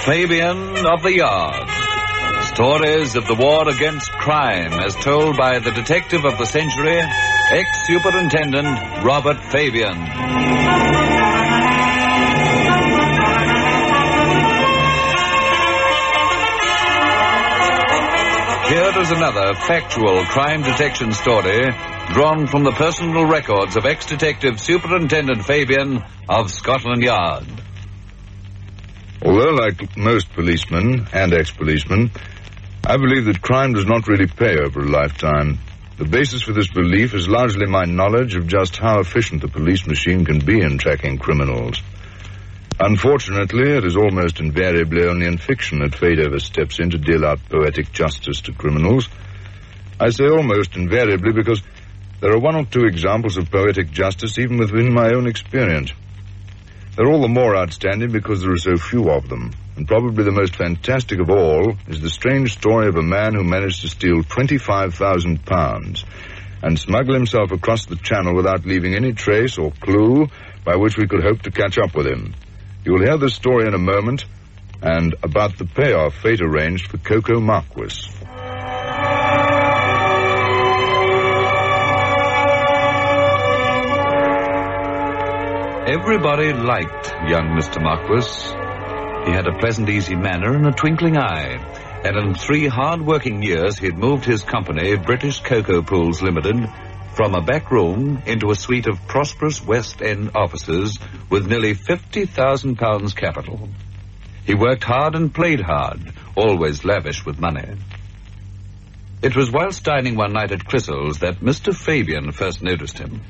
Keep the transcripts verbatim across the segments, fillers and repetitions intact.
Fabian of the Yard. Stories of the war against crime as told by the detective of the century, ex-superintendent Robert Fabian. Here is another factual crime detection story drawn from the personal records of ex-detective Superintendent Fabian of Scotland Yard. Although, like most policemen and ex-policemen, I believe that crime does not really pay over a lifetime. The basis for this belief is largely my knowledge of just how efficient the police machine can be in tracking criminals. Unfortunately, it is almost invariably only in fiction that fate ever steps in to deal out poetic justice to criminals. I say almost invariably because there are one or two examples of poetic justice even within my own experience. They're all the more outstanding because there are so few of them, and probably the most fantastic of all is the strange story of a man who managed to steal twenty-five thousand pounds and smuggle himself across the channel without leaving any trace or clue by which we could hope to catch up with him. You'll hear the story in a moment, and about the payoff fate arranged for Coco Marquis. Everybody liked young Mister Marquis. He had a pleasant, easy manner and a twinkling eye. And in three hard-working years, he had moved his company, British Cocoa Pools Limited, from a back room into a suite of prosperous West End offices with nearly fifty thousand pounds capital. He worked hard and played hard, always lavish with money. It was whilst dining one night at Chryssal's that Mister Fabian first noticed him.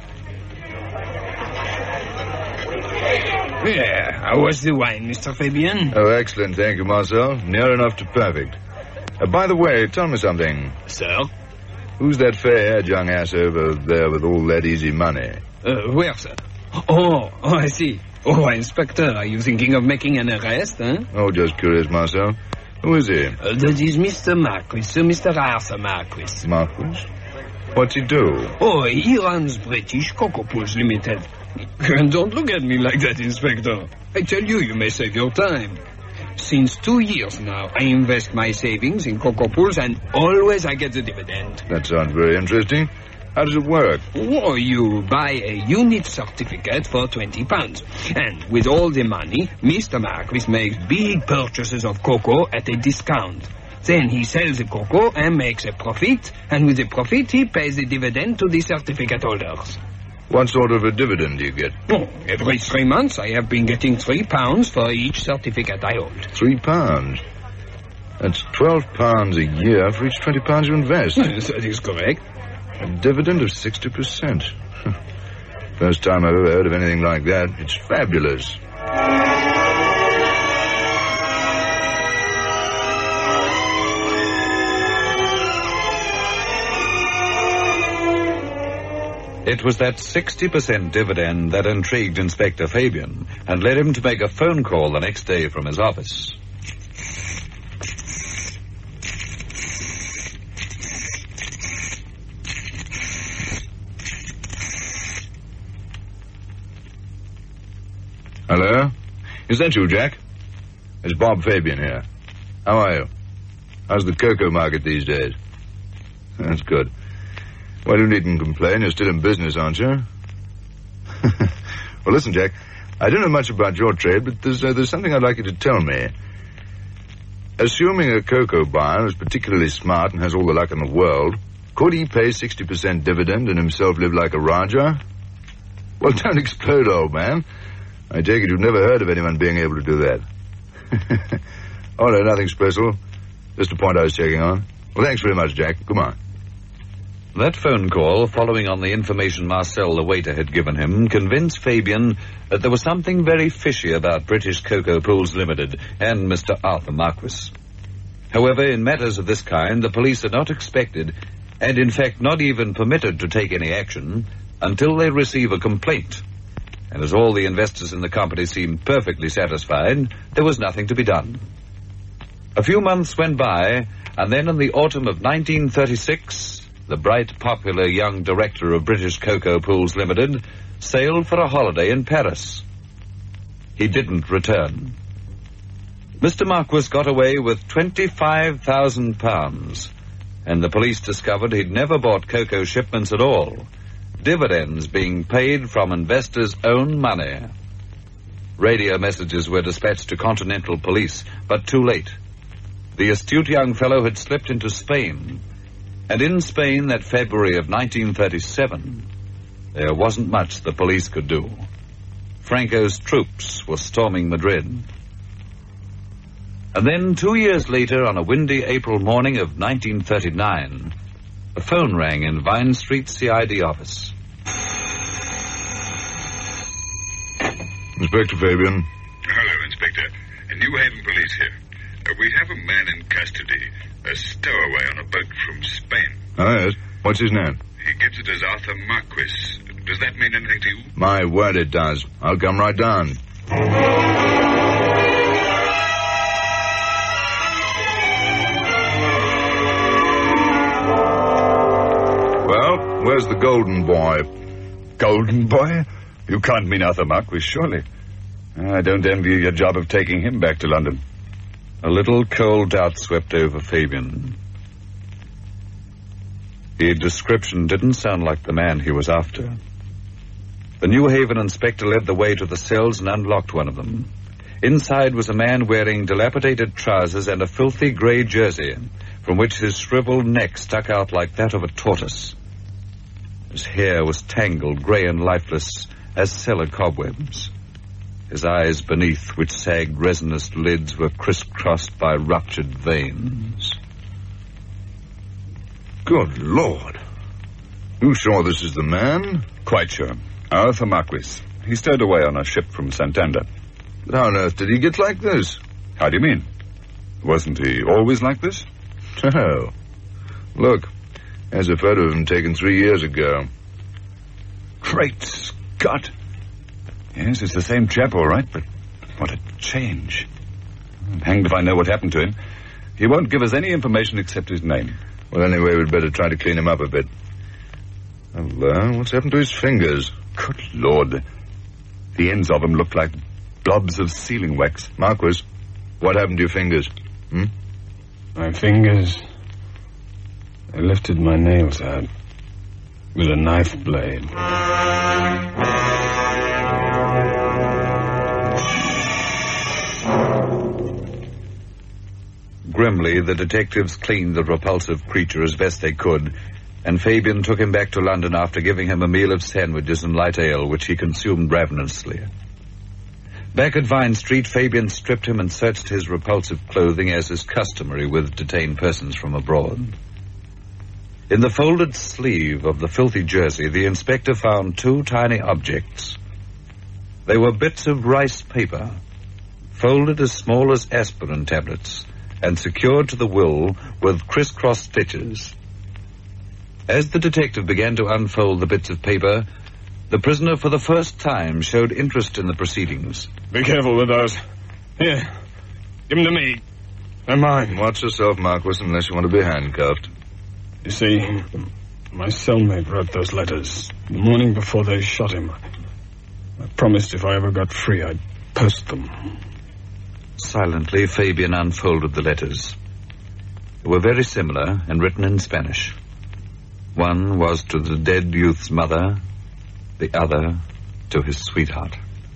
Yeah, how was the wine, Mister Fabian? Oh, excellent, thank you, Marcel. Near enough to perfect. Uh, by the way, tell me something. Sir? Who's that fair-haired young ass over there with all that easy money? Uh, where, sir? Oh, oh, I see. Oh, Inspector, are you thinking of making an arrest, huh? Oh, just curious, Marcel. Who is he? Uh, that is Mister Marquis, Sir Mister Arthur Marquis. Marquis? What's he do? Oh, he runs British Cocoa Pools Limited. Don't look at me like that, Inspector. I tell you, you may save your time. Since two years now, I invest my savings in Cocoa Pools, and always I get the dividend. That sounds very interesting. How does it work? Oh, you buy a unit certificate for twenty pounds. And with all the money, Mister Marquis makes big purchases of cocoa at a discount. Then he sells the cocoa and makes a profit, and with the profit he pays the dividend to the certificate holders. What sort of a dividend do you get? Oh, every three months I have been getting three pounds for each certificate I hold. Three pounds? That's twelve pounds a year for each twenty pounds you invest. That is correct. A dividend of sixty percent. First time I've ever heard of anything like that. It's fabulous. It was that sixty percent dividend that intrigued Inspector Fabian and led him to make a phone call the next day from his office. Hello? Is that you, Jack? It's Bob Fabian here. How are you? How's the cocoa market these days? That's good. Well, you needn't complain. You're still in business, aren't you? Well, listen, Jack, I don't know much about your trade, but there's, uh, there's something I'd like you to tell me. Assuming a cocoa buyer is particularly smart and has all the luck in the world, could he pay sixty percent dividend and himself live like a Raja? Well, don't explode, old man. I take it you've never heard of anyone being able to do that. Oh, no, nothing special. Just a point I was checking on. Well, thanks very much, Jack. Come on. That phone call, following on the information Marcel, the waiter, had given him, convinced Fabian that there was something very fishy about British Cocoa Pools Limited and Mister Arthur Marquis. However, in matters of this kind, the police are not expected, and in fact not even permitted to take any action, until they receive a complaint. And as all the investors in the company seemed perfectly satisfied, there was nothing to be done. A few months went by, and then in the autumn of nineteen thirty-six... the bright, popular young director of British Cocoa Pools Limited sailed for a holiday in Paris. He didn't return. Mister Marquis got away with twenty-five thousand pounds, and the police discovered he'd never bought cocoa shipments at all, dividends being paid from investors' own money. Radio messages were dispatched to Continental Police, but too late. The astute young fellow had slipped into Spain, and in Spain that February of nineteen thirty-seven, there wasn't much the police could do. Franco's troops were storming Madrid. And then, two years later, on a windy April morning of nineteen thirty-nine, a phone rang in Vine Street C I D office. Inspector Fabian. Hello, Inspector. New Haven Police here. Uh, we have a man in custody, a stowaway on a boat from Spain. Oh, yes. What's his name? He gives it as Arthur Marquis. Does that mean anything to you? My word, it does. I'll come right down. Well, where's the golden boy? Golden boy? You can't mean Arthur Marquis, surely. I don't envy you your job of taking him back to London. A little cold doubt swept over Fabian. The description didn't sound like the man he was after. The New Haven inspector led the way to the cells and unlocked one of them. Inside was a man wearing dilapidated trousers and a filthy grey jersey, from which his shriveled neck stuck out like that of a tortoise. His hair was tangled, grey and lifeless as cellar cobwebs. His eyes beneath, which sagged resinous lids, were crisscrossed by ruptured veins. Good Lord. You sure this is the man? Quite sure. Arthur Marquis. He stowed away on a ship from Santander. But how on earth did he get like this? How do you mean? Wasn't he always like this? Oh. Look, there's a photo of him taken three years ago. Great Scott. Yes, it's the same chap, all right, but what a change. I'm hanged if I know what happened to him. He won't give us any information except his name. Well, anyway, we'd better try to clean him up a bit. Well, what's happened to his fingers? Good Lord. The ends of them look like blobs of sealing wax. Marquis, what happened to your fingers? Hmm? My fingers... I lifted my nails out with a knife blade. Grimly, the detectives cleaned the repulsive creature as best they could, and Fabian took him back to London after giving him a meal of sandwiches and light ale, which he consumed ravenously. Back at Vine Street, Fabian stripped him and searched his repulsive clothing as is customary with detained persons from abroad. In the folded sleeve of the filthy jersey, the inspector found two tiny objects. They were bits of rice paper, folded as small as aspirin tablets, and secured to the wool with crisscross stitches. As the detective began to unfold the bits of paper, the prisoner for the first time showed interest in the proceedings. Be careful with those. Here, give them to me. They're mine. Watch yourself, Marquis, unless you want to be handcuffed. You see, my cellmate wrote those letters the morning before they shot him. I promised if I ever got free, I'd post them. Silently, Fabian unfolded the letters. They were very similar and written in Spanish. One was to the dead youth's mother, the other to his sweetheart.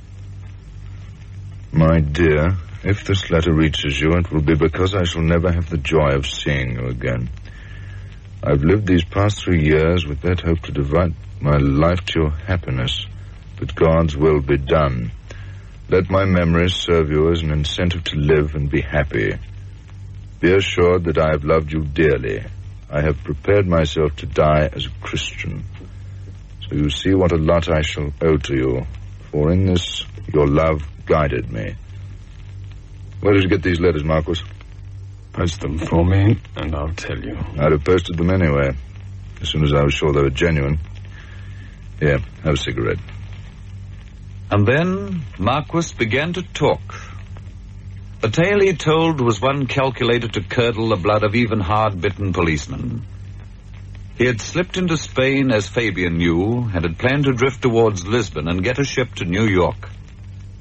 My dear, if this letter reaches you, it will be because I shall never have the joy of seeing you again. I've lived these past three years with that hope to devote my life to your happiness, but God's will be done. Let my memories serve you as an incentive to live and be happy. Be assured that I have loved you dearly. I have prepared myself to die as a Christian. So you see what a lot I shall owe to you, for in this your love guided me. Where did you get these letters, Marquis? Post them for me, and I'll tell you. I'd have posted them anyway, as soon as I was sure they were genuine. Here, have a cigarette. And then Marquis began to talk. The tale he told was one calculated to curdle the blood of even hard-bitten policemen. He had slipped into Spain, as Fabian knew, and had planned to drift towards Lisbon and get a ship to New York.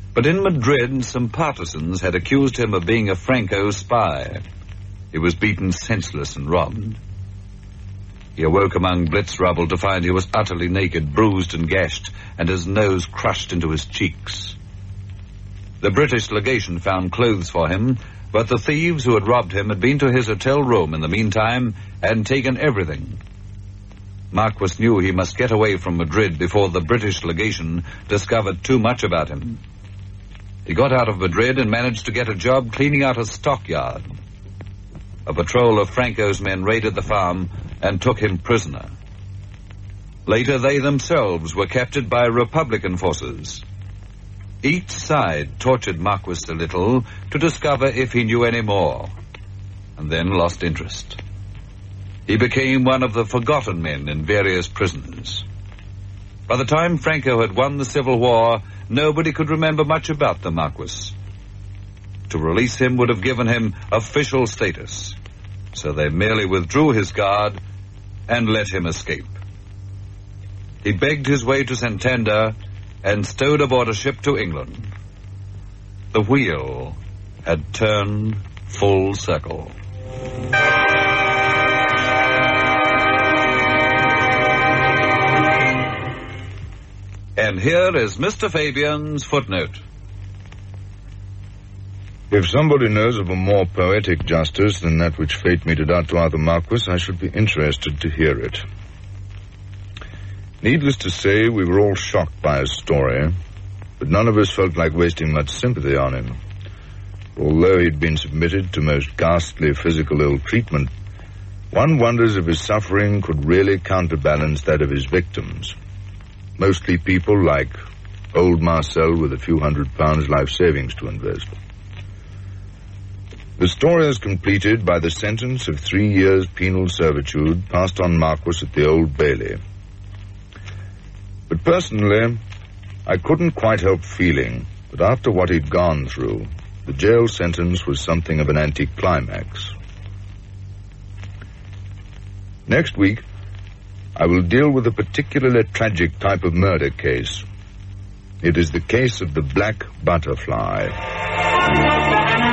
But in Madrid, some partisans had accused him of being a Franco spy. He was beaten senseless and robbed. He awoke among Blitz rubble to find he was utterly naked, bruised and gashed, and his nose crushed into his cheeks. The British legation found clothes for him, but the thieves who had robbed him had been to his hotel room in the meantime and taken everything. Marquis knew he must get away from Madrid before the British legation discovered too much about him. He got out of Madrid and managed to get a job cleaning out a stockyard. A patrol of Franco's men raided the farm and took him prisoner. Later, they themselves were captured by Republican forces. Each side tortured Marquis a little to discover if he knew any more, and then lost interest. He became one of the forgotten men in various prisons. By the time Franco had won the Civil War, nobody could remember much about the Marquis. To release him would have given him official status, so they merely withdrew his guard and let him escape. He begged his way to Santander and stowed aboard a ship to England. The wheel had turned full circle. And here is Mister Fabian's footnote. If somebody knows of a more poetic justice than that which fate meted out to Arthur Marquis, I should be interested to hear it. Needless to say, we were all shocked by his story, but none of us felt like wasting much sympathy on him. Although he'd been submitted to most ghastly physical ill-treatment, one wonders if his suffering could really counterbalance that of his victims. Mostly people like old Marcel with a few hundred pounds life savings to invest. The story is completed by the sentence of three years' penal servitude passed on Marquis at the Old Bailey. But personally, I couldn't quite help feeling that after what he'd gone through, the jail sentence was something of an anticlimax. Next week, I will deal with a particularly tragic type of murder case. It is the case of the Black Butterfly.